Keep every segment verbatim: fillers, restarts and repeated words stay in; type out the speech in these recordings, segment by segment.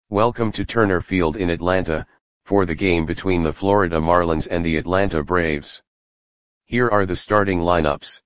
Welcome to Turner Field in Atlanta, for the game between the Florida Marlins and the Atlanta Braves. Here are the starting lineups.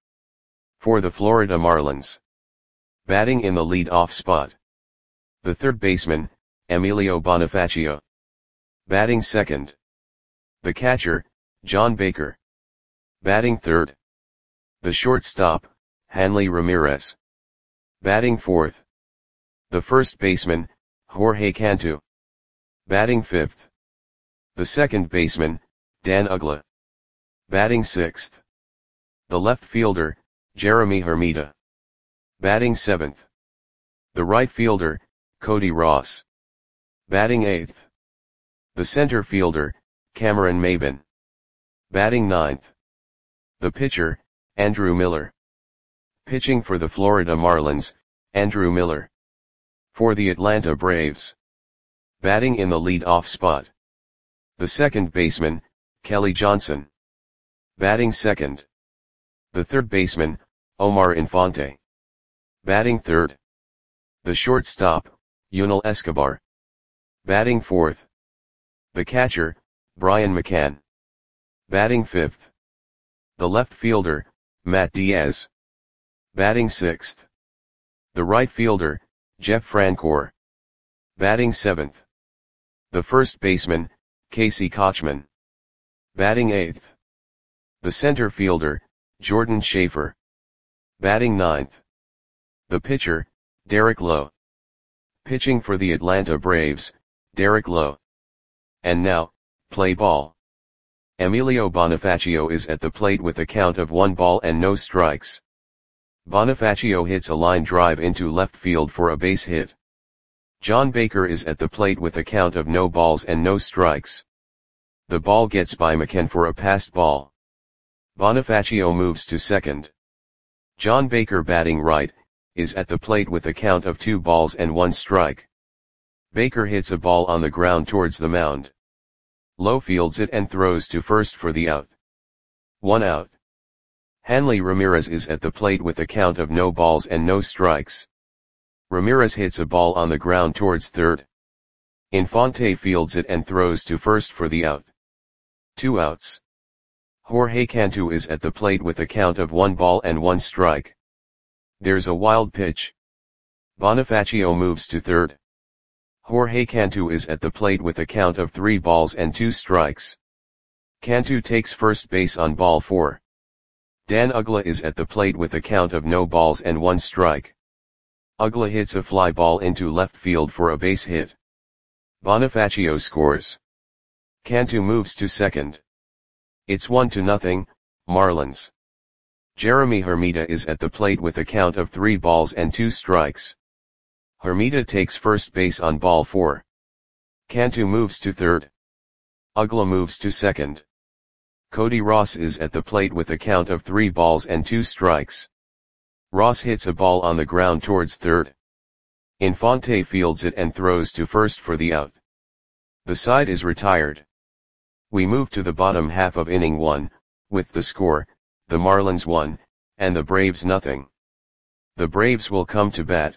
For the Florida Marlins. Batting in the lead-off spot. The third baseman, Emilio Bonifacio. Batting second. The catcher, John Baker. Batting third. The shortstop, Hanley Ramirez. Batting fourth. The first baseman, Jorge Cantu. Batting fifth. The second baseman, Dan Uggla. Batting sixth. The left fielder, Jeremy Hermida. Batting seventh. The right fielder, Cody Ross. Batting eighth. The center fielder, Cameron Maybin. Batting ninth. The pitcher, Andrew Miller. Pitching for the Florida Marlins, Andrew Miller. For the Atlanta Braves. Batting in the lead-off spot. The second baseman, Kelly Johnson. Batting second. The third baseman, Omar Infante. Batting third. The shortstop, Yunel Escobar. Batting fourth. The catcher, Brian McCann. Batting fifth. The left fielder, Matt Diaz. Batting sixth. The right fielder, Jeff Francoeur. Batting seventh. The first baseman, Casey Kotchman. Batting eighth. The center fielder, Jordan Schaefer. Batting ninth. The pitcher, Derek Lowe. Pitching for the Atlanta Braves, Derek Lowe. And now, play ball. Emilio Bonifacio is at the plate with a count of one ball and no strikes. Bonifacio hits a line drive into left field for a base hit. John Baker is at the plate with a count of no balls and no strikes. The ball gets by McCann for a passed ball. Bonifacio moves to second. John Baker, batting right, is at the plate with a count of two balls and one strike. Baker hits a ball on the ground towards the mound. Lowe fields it and throws to first for the out. One out. Hanley Ramirez is at the plate with a count of no balls and no strikes. Ramirez hits a ball on the ground towards third. Infante fields it and throws to first for the out. Two outs. Jorge Cantu is at the plate with a count of one ball and one strike. There's a wild pitch. Bonifacio moves to third. Jorge Cantu is at the plate with a count of three balls and two strikes. Cantu takes first base on ball four. Dan Uggla is at the plate with a count of no balls and one strike. Uggla hits a fly ball into left field for a base hit. Bonifacio scores. Cantu moves to second. It's one to nothing, Marlins. Jeremy Hermida is at the plate with a count of three balls and two strikes. Hermida takes first base on ball four. Cantu moves to third. Uggla moves to second. Cody Ross is at the plate with a count of three balls and two strikes. Ross hits a ball on the ground towards third. Infante fields it and throws to first for the out. The side is retired. We move to the bottom half of inning one, with the score, the Marlins one, and the Braves nothing. The Braves will come to bat.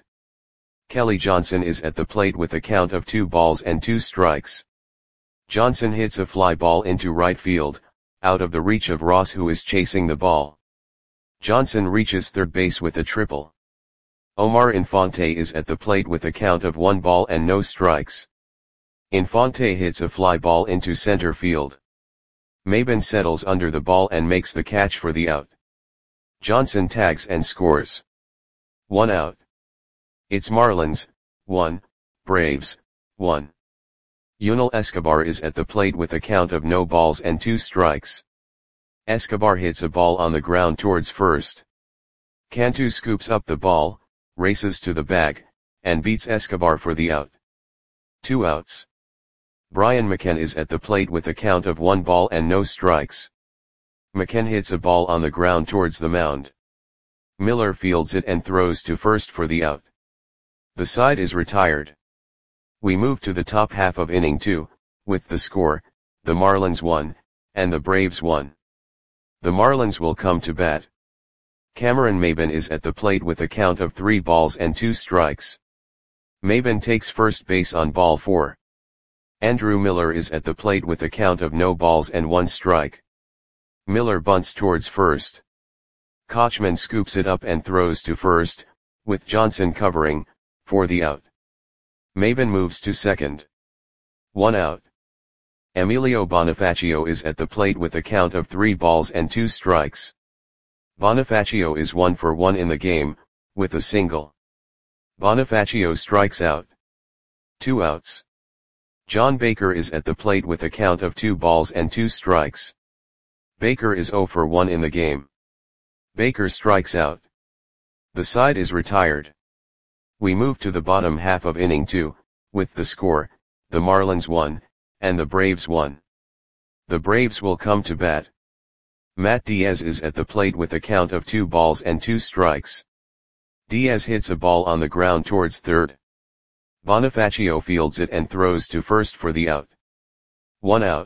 Kelly Johnson is at the plate with a count of two balls and two strikes. Johnson hits a fly ball into right field, out of the reach of Ross, who is chasing the ball. Johnson reaches third base with a triple. Omar Infante is at the plate with a count of one ball and no strikes. Infante hits a fly ball into center field. Maybin settles under the ball and makes the catch for the out. Johnson tags and scores. One out. It's Marlins, one, Braves, one. Yunel Escobar is at the plate with a count of no balls and two strikes. Escobar hits a ball on the ground towards first. Cantu scoops up the ball, races to the bag, and beats Escobar for the out. Two outs. Brian McCann is at the plate with a count of one ball and no strikes. McCann hits a ball on the ground towards the mound. Miller fields it and throws to first for the out. The side is retired. We move to the top half of inning two, with the score, the Marlins one, and the Braves one. The Marlins will come to bat. Cameron Maybin is at the plate with a count of three balls and two strikes. Maben takes first base on ball four. Andrew Miller is at the plate with a count of no balls and one strike. Miller bunts towards first. Kochman scoops it up and throws to first, with Johnson covering, for the out. Maben moves to second. One out. Emilio Bonifacio is at the plate with a count of three balls and two strikes. Bonifacio is one for one in the game, with a single. Bonifacio strikes out. Two outs. John Baker is at the plate with a count of two balls and two strikes. Baker is zero for one in the game. Baker strikes out. The side is retired. We move to the bottom half of inning two, with the score, the Marlins won, and the Braves won. The Braves will come to bat. Matt Diaz is at the plate with a count of two balls and two strikes. Diaz hits a ball on the ground towards third. Bonifacio fields it and throws to first for the out. One out.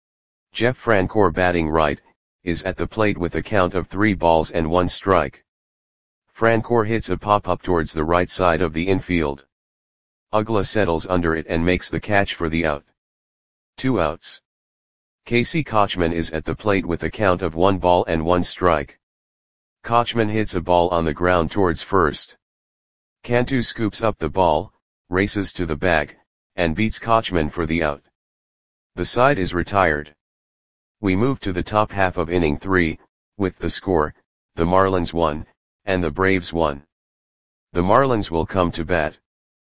Jeff Francoeur, batting right, is at the plate with a count of three balls and one strike. Francoeur hits a pop-up towards the right side of the infield. Uggla settles under it and makes the catch for the out. Two outs. Casey Kochman is at the plate with a count of one ball and one strike. Kochman hits a ball on the ground towards first. Cantu scoops up the ball, races to the bag, and beats Kochman for the out. The side is retired. We move to the top half of inning three, with the score, the Marlins won, and the Braves won. The Marlins will come to bat.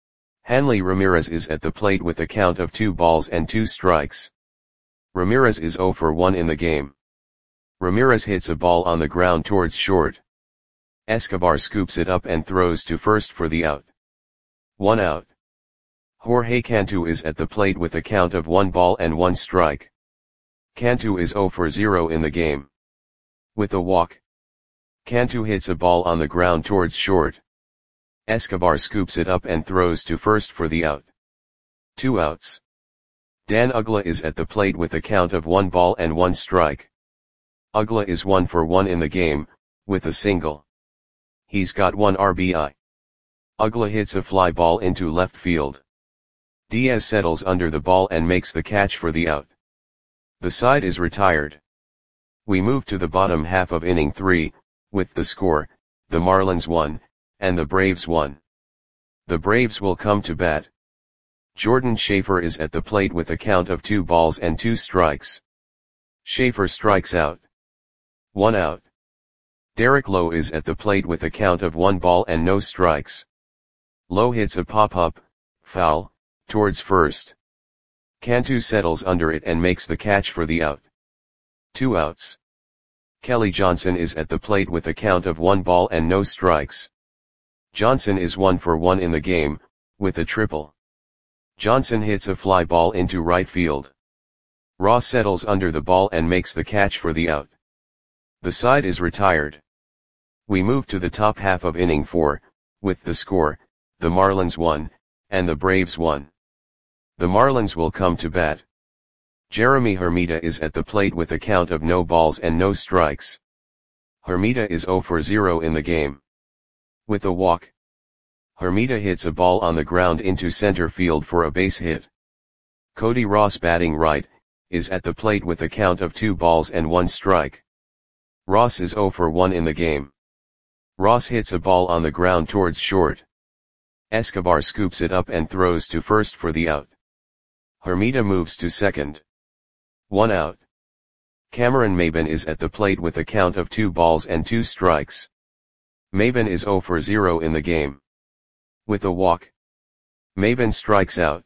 Hanley Ramirez is at the plate with a count of two balls and two strikes. Ramirez is zero for one in the game. Ramirez hits a ball on the ground towards short. Escobar scoops it up and throws to first for the out. One out. Jorge Cantu is at the plate with a count of one ball and one strike. Cantu is zero for zero in the game. With a walk. Cantu hits a ball on the ground towards short. Escobar scoops it up and throws to first for the out. Two outs. Dan Uggla is at the plate with a count of one ball and one strike. Uggla is one for one in the game, with a single. He's got one R B I. Uggla hits a fly ball into left field. Diaz settles under the ball and makes the catch for the out. The side is retired. We move to the bottom half of inning three, with the score, the Marlins won, and the Braves won. The Braves will come to bat. Jordan Schaefer is at the plate with a count of two balls and two strikes. Schaefer strikes out. One out. Derek Lowe is at the plate with a count of one ball and no strikes. Lowe hits a pop-up, foul, towards first. Cantu settles under it and makes the catch for the out. Two outs. Kelly Johnson is at the plate with a count of one ball and no strikes. Johnson is one for one in the game, with a triple. Johnson hits a fly ball into right field. Ross settles under the ball and makes the catch for the out. The side is retired. We move to the top half of inning four, with the score, the Marlins won, and the Braves won. The Marlins will come to bat. Jeremy Hermida is at the plate with a count of no balls and no strikes. Hermida is zero for zero in the game. With a walk. Hermida hits a ball on the ground into center field for a base hit. Cody Ross, batting right, is at the plate with a count of two balls and one strike. Ross is zero for one in the game. Ross hits a ball on the ground towards short. Escobar scoops it up and throws to first for the out. Hermida moves to second. One out. Cameron Maben is at the plate with a count of two balls and two strikes. Maben is zero for zero in the game. With a walk. Maben strikes out.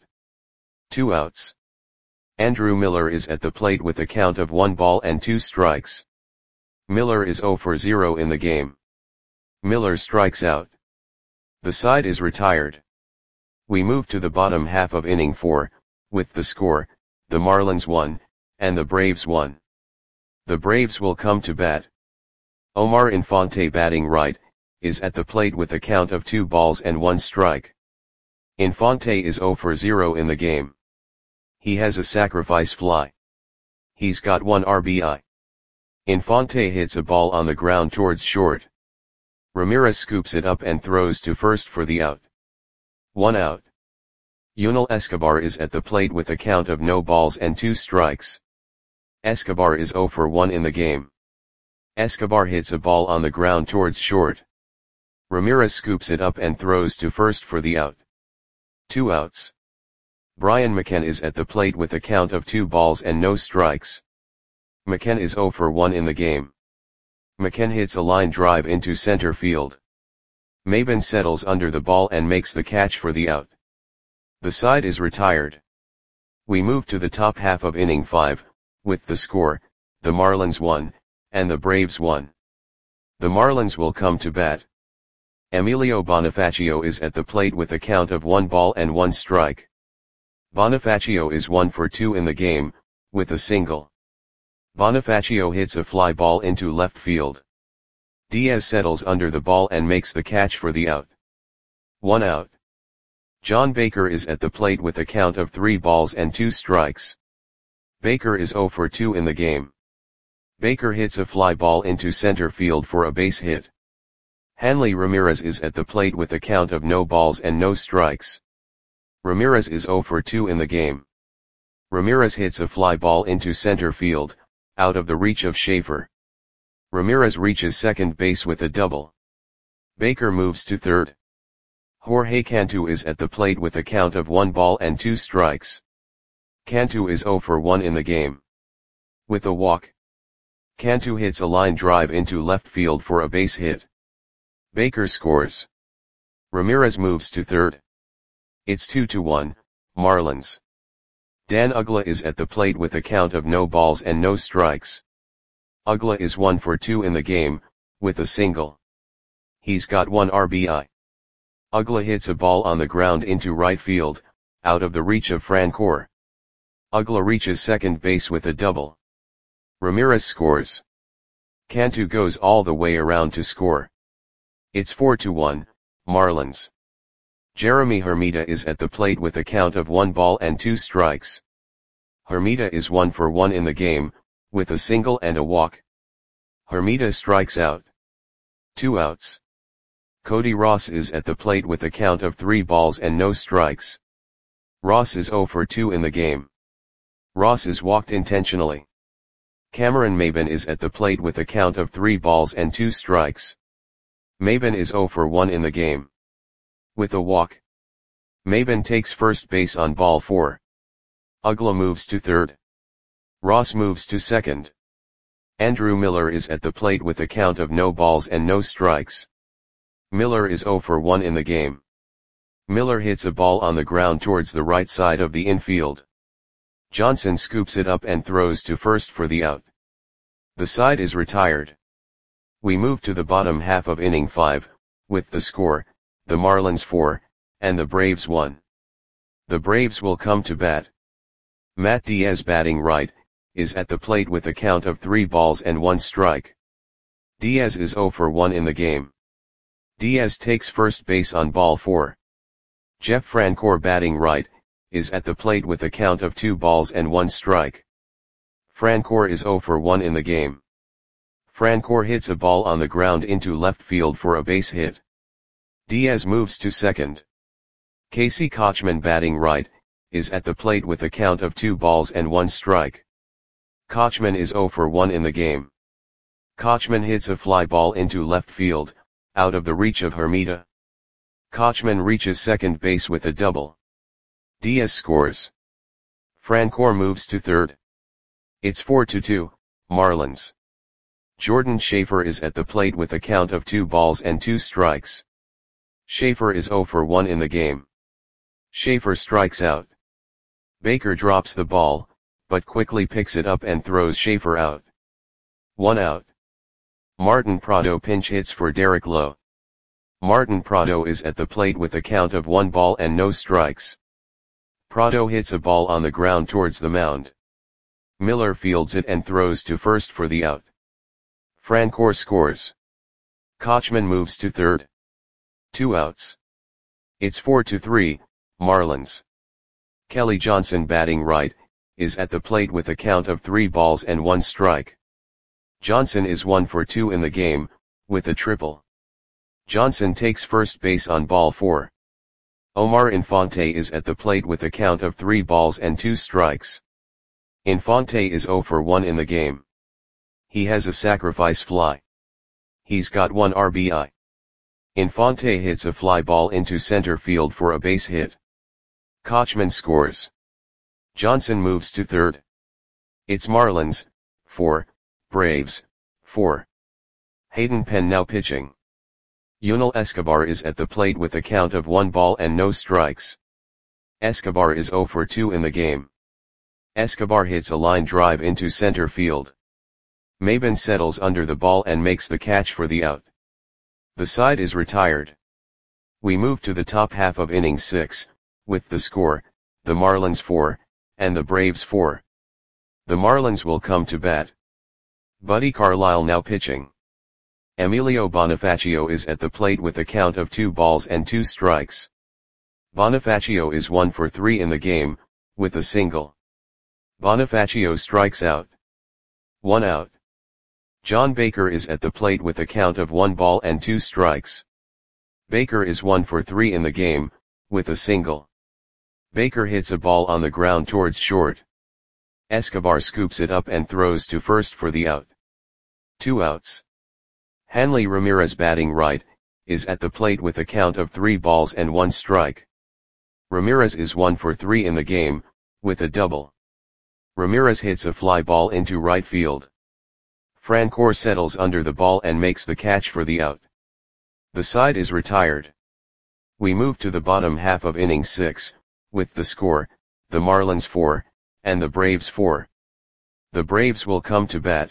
Two outs. Andrew Miller is at the plate with a count of one ball and two strikes. Miller is zero for zero in the game. Miller strikes out. The side is retired. We move to the bottom half of inning four, with the score, the Marlins won, and the Braves won. The Braves will come to bat. Omar Infante, batting right, is at the plate with a count of two balls and one strike. Infante is zero for zero in the game. He has a sacrifice fly. He's got one R B I. Infante hits a ball on the ground towards short. Ramirez scoops it up and throws to first for the out. One out. Yunel Escobar is at the plate with a count of no balls and two strikes. Escobar is zero for one in the game. Escobar hits a ball on the ground towards short. Ramirez scoops it up and throws to first for the out. Two outs. Brian McCann is at the plate with a count of two balls and no strikes. McCann is zero for one in the game. McCann hits a line drive into center field. Maben settles under the ball and makes the catch for the out. The side is retired. We move to the top half of inning five, with the score, the Marlins won, and the Braves won. The Marlins will come to bat. Emilio Bonifacio is at the plate with a count of one ball and one strike. Bonifacio is one for two in the game, with a single. Bonifacio hits a fly ball into left field. Diaz settles under the ball and makes the catch for the out. One out. John Baker is at the plate with a count of three balls and two strikes. Baker is zero for two in the game. Baker hits a fly ball into center field for a base hit. Hanley Ramirez is at the plate with a count of no balls and no strikes. Ramirez is zero for two in the game. Ramirez hits a fly ball into center field, out of the reach of Schaefer. Ramirez reaches second base with a double. Baker moves to third. Jorge Cantu is at the plate with a count of one ball and two strikes. Cantu is zero for one in the game. With a walk. Cantu hits a line drive into left field for a base hit. Baker scores. Ramirez moves to third. It's two to one, Marlins. Dan Uggla is at the plate with a count of no balls and no strikes. Uggla is one for two in the game, with a single. He's got one R B I. Uggla hits a ball on the ground into right field, out of the reach of Francoeur. Uggla reaches second base with a double. Ramirez scores. Cantu goes all the way around to score. It's four to one, Marlins. Jeremy Hermida is at the plate with a count of one ball and two strikes. Hermida is one for one in the game, with a single and a walk. Hermida strikes out. Two outs. Cody Ross is at the plate with a count of three balls and no strikes. Ross is zero for two in the game. Ross is walked intentionally. Cameron Maben is at the plate with a count of three balls and two strikes. Maben is zero for one in the game. With a walk. Maben takes first base on ball four. Uggla moves to third. Ross moves to second. Andrew Miller is at the plate with a count of no balls and no strikes. Miller is zero for one in the game. Miller hits a ball on the ground towards the right side of the infield. Johnson scoops it up and throws to first for the out. The side is retired. We move to the bottom half of inning five, with the score, the Marlins four, and the Braves one. The Braves will come to bat. Matt Diaz, batting right, is at the plate with a count of three balls and one strike. Diaz is zero for one in the game. Diaz takes first base on ball four. Jeff Francoeur, batting right, is at the plate with a count of two balls and one strike. Francoeur is zero for one in the game. Francoeur hits a ball on the ground into left field for a base hit. Diaz moves to second. Casey Kochman, batting right, is at the plate with a count of two balls and one strike. Kochman is zero for one in the game. Kochman hits a fly ball into left field, out of the reach of Hermida. Kochman reaches second base with a double. Diaz scores. Francoeur moves to third. It's four to two, Marlins. Jordan Schaefer is at the plate with a count of two balls and two strikes. Schaefer is zero for one in the game. Schaefer strikes out. Baker drops the ball, but quickly picks it up and throws Schaefer out. One out. Martin Prado pinch hits for Derek Lowe. Martin Prado is at the plate with a count of one ball and no strikes. Prado hits a ball on the ground towards the mound. Miller fields it and throws to first for the out. Francoeur scores. Kochman moves to third. Two outs. It's four to three, Marlins. Kelly Johnson, batting right, is at the plate with a count of three balls and one strike. Johnson is one for two in the game, with a triple. Johnson takes first base on ball four. Omar Infante is at the plate with a count of three balls and two strikes. Infante is zero for one in the game. He has a sacrifice fly. He's got one R B I. Infante hits a fly ball into center field for a base hit. Kochman scores. Johnson moves to third. It's Marlins, four, Braves, four. Hayden Penn now pitching. Yunel Escobar is at the plate with a count of one ball and no strikes. Escobar is zero for two in the game. Escobar hits a line drive into center field. Maben settles under the ball and makes the catch for the out. The side is retired. We move to the top half of inning six, with the score, the Marlins four, and the Braves four. The Marlins will come to bat. Buddy Carlisle now pitching. Emilio Bonifacio is at the plate with a count of two balls and two strikes. Bonifacio is one for three in the game, with a single. Bonifacio strikes out. One out. John Baker is at the plate with a count of one ball and two strikes. Baker is one for three in the game, with a single. Baker hits a ball on the ground towards short. Escobar scoops it up and throws to first for the out. Two outs. Hanley Ramirez, batting right, is at the plate with a count of three balls and one strike. Ramirez is one for three in the game, with a double. Ramirez hits a fly ball into right field. Francoeur settles under the ball and makes the catch for the out. The side is retired. We move to the bottom half of inning six, with the score, the Marlins four, and the Braves four. The Braves will come to bat.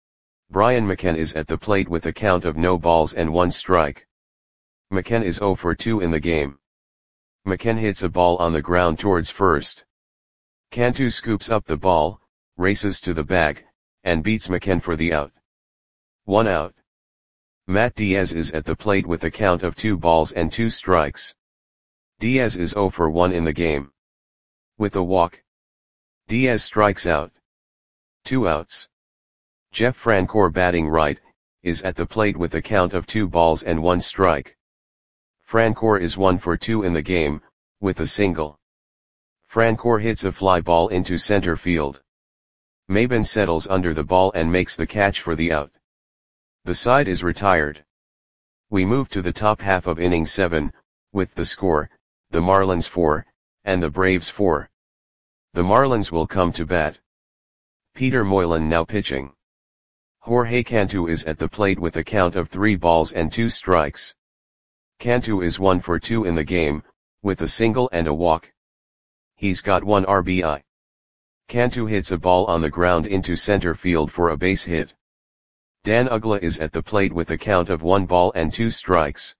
Brian McKenna is at the plate with a count of no balls and one strike. McKenna is zero for two in the game. McKenna hits a ball on the ground towards first. Cantu scoops up the ball, races to the bag, and beats McKenna for the out. One out. Matt Diaz is at the plate with a count of two balls and two strikes. Diaz is zero for one in the game. With a walk. Diaz strikes out. Two outs. Jeff Francoeur, batting right, is at the plate with a count of two balls and one strike. Francoeur is one for two in the game, with a single. Francoeur hits a fly ball into center field. Maben settles under the ball and makes the catch for the out. The side is retired. We move to the top half of inning seven, with the score, the Marlins four, and the Braves four. The Marlins will come to bat. Peter Moylan now pitching. Jorge Cantu is at the plate with a count of three balls and two strikes. Cantu is one for two in the game, with a single and a walk. He's got one R B I. Cantu hits a ball on the ground into center field for a base hit. Dan Uggla is at the plate with a count of one ball and two strikes.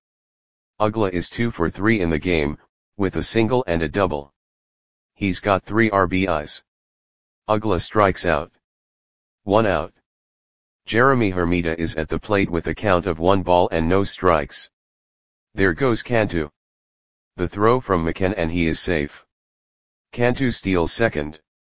Uggla is two for three in the game, with a single and a double. He's got three R B Is. Uggla strikes out. One out. Jeremy Hermida is at the plate with a count of one ball and no strikes. There goes Cantu. The throw from McKenna and he is safe. Cantu steals second.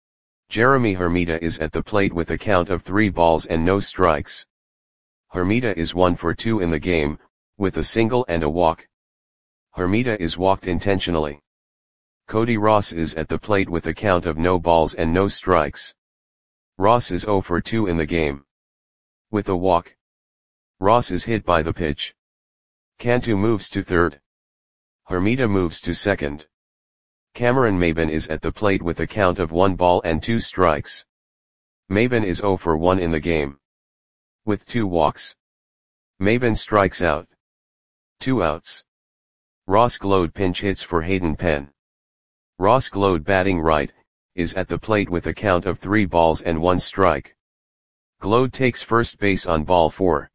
Jeremy Hermida is at the plate with a count of three balls and no strikes. Hermida is one for two in the game, with a single and a walk. Hermida is walked intentionally. Cody Ross is at the plate with a count of no balls and no strikes. Ross is zero for two in the game. With a walk. Ross is hit by the pitch. Cantu moves to third. Hermida moves to second. Cameron Maben is at the plate with a count of one ball and two strikes. Maben is zero for one in the game. With two walks. Maben strikes out. Two outs. Ross Glode pinch hits for Hayden Penn. Ross Glode, batting right, is at the plate with a count of three balls and one strike. Glode takes first base on ball four.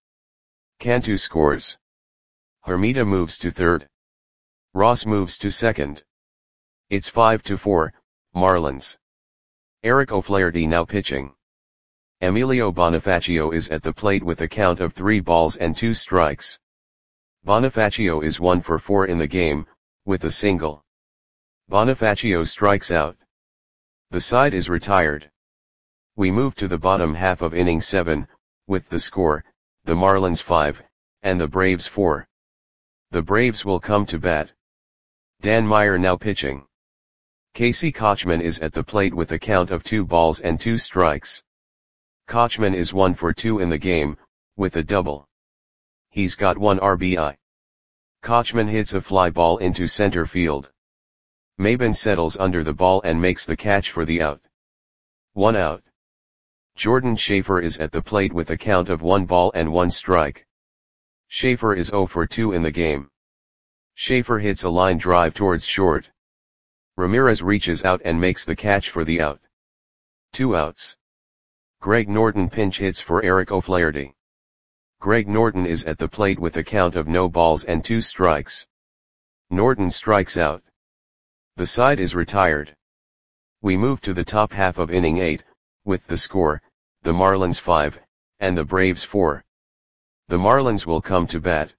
Cantu scores. Hermida moves to third. Ross moves to second. It's five to four, Marlins. Eric O'Flaherty now pitching. Emilio Bonifacio is at the plate with a count of three balls and two strikes. Bonifacio is one for four in the game, with a single. Bonifacio strikes out. The side is retired. We move to the bottom half of inning seven, with the score, the Marlins five, and the Braves four. The Braves will come to bat. Dan Meyer now pitching. Casey Kochman is at the plate with a count of two balls and two strikes. Kochman is one for two in the game, with a double. He's got one R B I. Kochman hits a fly ball into center field. Maben settles under the ball and makes the catch for the out. One out. Jordan Schaefer is at the plate with a count of one ball and one strike. Schaefer is zero for two in the game. Schaefer hits a line drive towards short. Ramirez reaches out and makes the catch for the out. Two outs. Greg Norton pinch hits for Eric O'Flaherty. Greg Norton is at the plate with a count of no balls and two strikes. Norton strikes out. The side is retired. We move to the top half of inning eight, with the score, the Marlins five, and the Braves four. The Marlins will come to bat.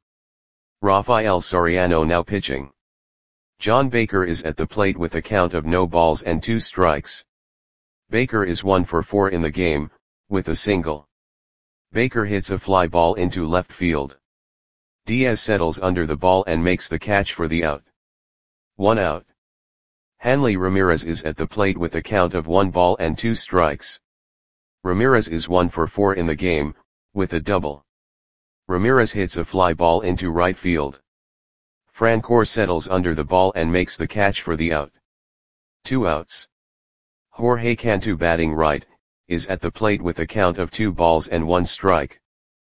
Rafael Soriano now pitching. John Baker is at the plate with a count of no balls and two strikes. Baker is one for four in the game, with a single. Baker hits a fly ball into left field. Diaz settles under the ball and makes the catch for the out. One out. Hanley Ramirez is at the plate with a count of one ball and two strikes. Ramirez is one for four in the game, with a double. Ramirez hits a fly ball into right field. Francoeur settles under the ball and makes the catch for the out. Two outs. Jorge Cantu batting right, is at the plate with a count of two balls and one strike.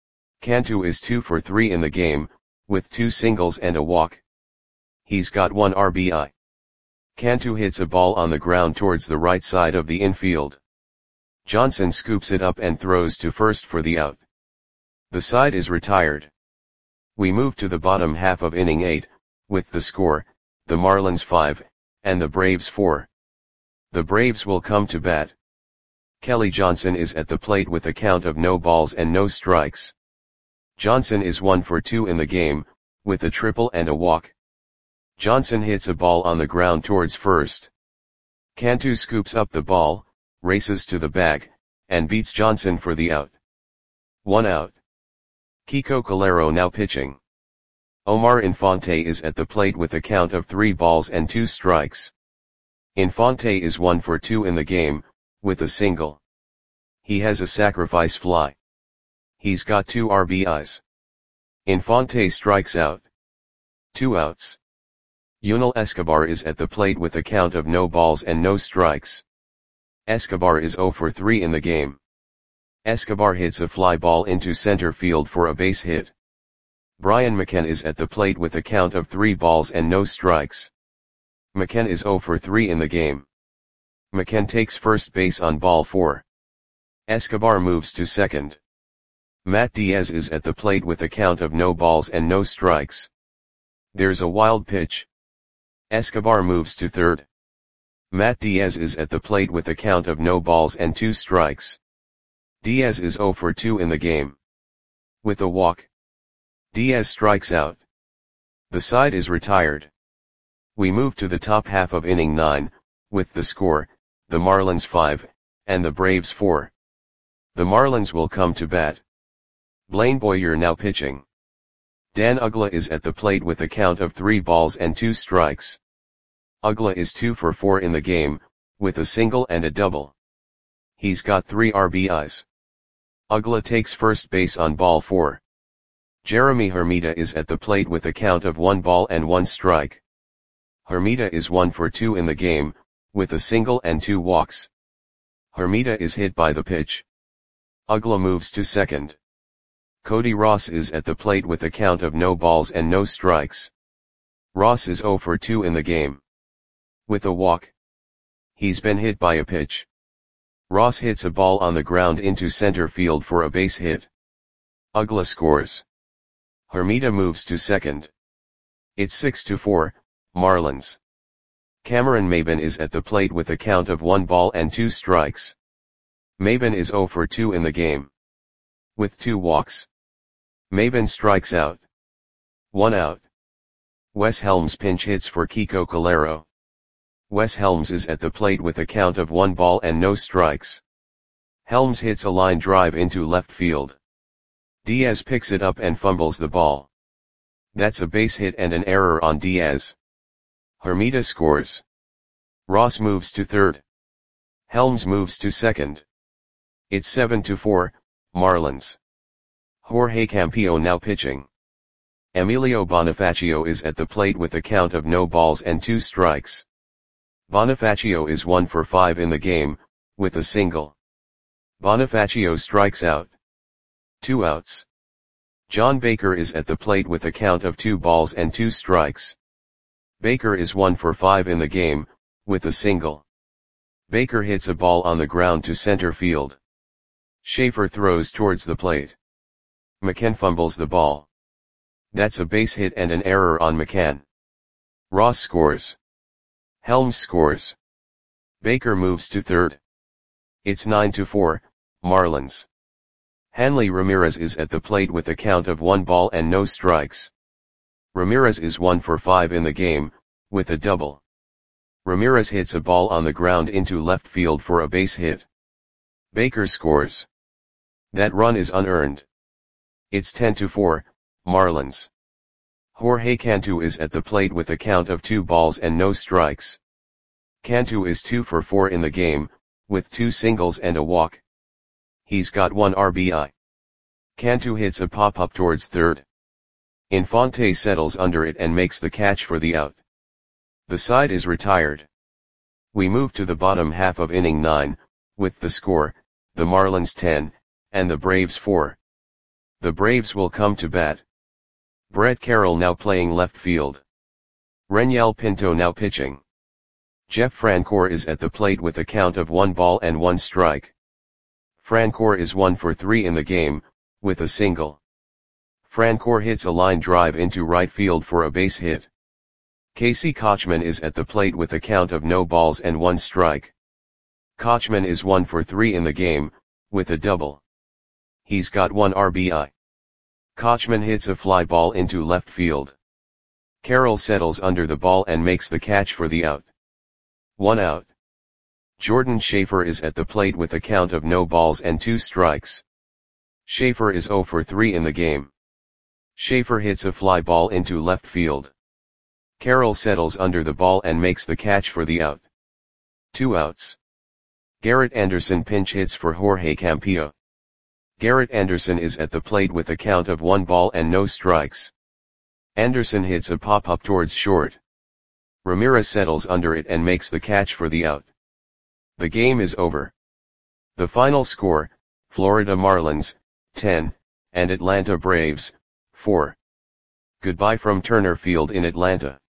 Cantu is two for three in the game, with two singles and a walk. He's got one R B I. Cantu hits a ball on the ground towards the right side of the infield. Johnson scoops it up and throws to first for the out. The side is retired. We move to the bottom half of inning eight, with the score, the Marlins five, and the Braves four. The Braves will come to bat. Kelly Johnson is at the plate with a count of no balls and no strikes. Johnson is one for two in the game, with a triple and a walk. Johnson hits a ball on the ground towards first. Cantu scoops up the ball, races to the bag, and beats Johnson for the out. One out. Kiko Calero now pitching. Omar Infante is at the plate with a count of three balls and two strikes. Infante is one for two in the game, with a single. He has a sacrifice fly. He's got two R B Is. Infante strikes out. Two outs. Yunel Escobar is at the plate with a count of no balls and no strikes. Escobar is zero for three in the game. Escobar hits a fly ball into center field for a base hit. Brian McKenna is at the plate with a count of three balls and no strikes. McKenna is zero for three in the game. McKenna takes first base on ball four. Escobar moves to second. Matt Diaz is at the plate with a count of no balls and no strikes. There's a wild pitch. Escobar moves to third. Matt Diaz is at the plate with a count of no balls and two strikes. Diaz is zero for two in the game. With a walk. Diaz strikes out. The side is retired. We move to the top half of inning nine, with the score, the Marlins five, and the Braves four. The Marlins will come to bat. Blaine Boyer now pitching. Dan Uggla is at the plate with a count of three balls and two strikes. Uggla is two for four in the game, with a single and a double. He's got three R B Is. Uggla takes first base on ball four. Jeremy Hermida is at the plate with a count of one ball and one strike. Hermida is one for two in the game, with a single and two walks. Hermida is hit by the pitch. Uggla moves to second. Cody Ross is at the plate with a count of no balls and no strikes. Ross is zero for two in the game. With a walk. He's been hit by a pitch. Ross hits a ball on the ground into center field for a base hit. Uggla scores. Hermida moves to second. It's six to four, Marlins. Cameron Maben is at the plate with a count of one ball and two strikes. Maben is zero for two in the game. With two walks. Maben strikes out. One out. Wes Helms pinch hits for Kiko Calero. Wes Helms is at the plate with a count of one ball and no strikes. Helms hits a line drive into left field. Diaz picks it up and fumbles the ball. That's a base hit and an error on Diaz. Hermida scores. Ross moves to third. Helms moves to second. It's seven to four, Marlins. Jorge Campillo now pitching. Emilio Bonifacio is at the plate with a count of no balls and two strikes. Bonifacio is one for five in the game, with a single. Bonifacio strikes out. Two outs. John Baker is at the plate with a count of two balls and two strikes. Baker is one for five in the game, with a single. Baker hits a ball on the ground to center field. Schaefer throws towards the plate. McCann fumbles the ball. That's a base hit and an error on McCann. Ross scores. Helms scores. Baker moves to third. It's nine to four, Marlins. Hanley Ramirez is at the plate with a count of one ball and no strikes. Ramirez is one for five in the game, with a double. Ramirez hits a ball on the ground into left field for a base hit. Baker scores. That run is unearned. It's ten to four, Marlins. Jorge Cantu is at the plate with a count of two balls and no strikes. Cantu is two for four in the game, with two singles and a walk. He's got one R B I. Cantu hits a pop-up towards third. Infante settles under it and makes the catch for the out. The side is retired. We move to the bottom half of inning nine, with the score, the Marlins ten, and the Braves four. The Braves will come to bat. Brett Carroll now playing left field. Renyal Pinto now pitching. Jeff Francoeur is at the plate with a count of one ball and one strike. Francoeur is one for three in the game, with a single. Francoeur hits a line drive into right field for a base hit. Casey Kochman is at the plate with a count of no balls and one strike. Kochman is one for three in the game, with a double. He's got one R B I. Kochman hits a fly ball into left field. Carroll settles under the ball and makes the catch for the out. One out. Jordan Schaefer is at the plate with a count of no balls and two strikes. Schaefer is zero for three in the game. Schaefer hits a fly ball into left field. Carroll settles under the ball and makes the catch for the out. Two outs. Garrett Anderson pinch hits for Jorge Campillo. Garrett Anderson is at the plate with a count of one ball and no strikes. Anderson hits a pop-up towards short. Ramirez settles under it and makes the catch for the out. The game is over. The final score, Florida Marlins, ten, and Atlanta Braves, four. Goodbye from Turner Field in Atlanta.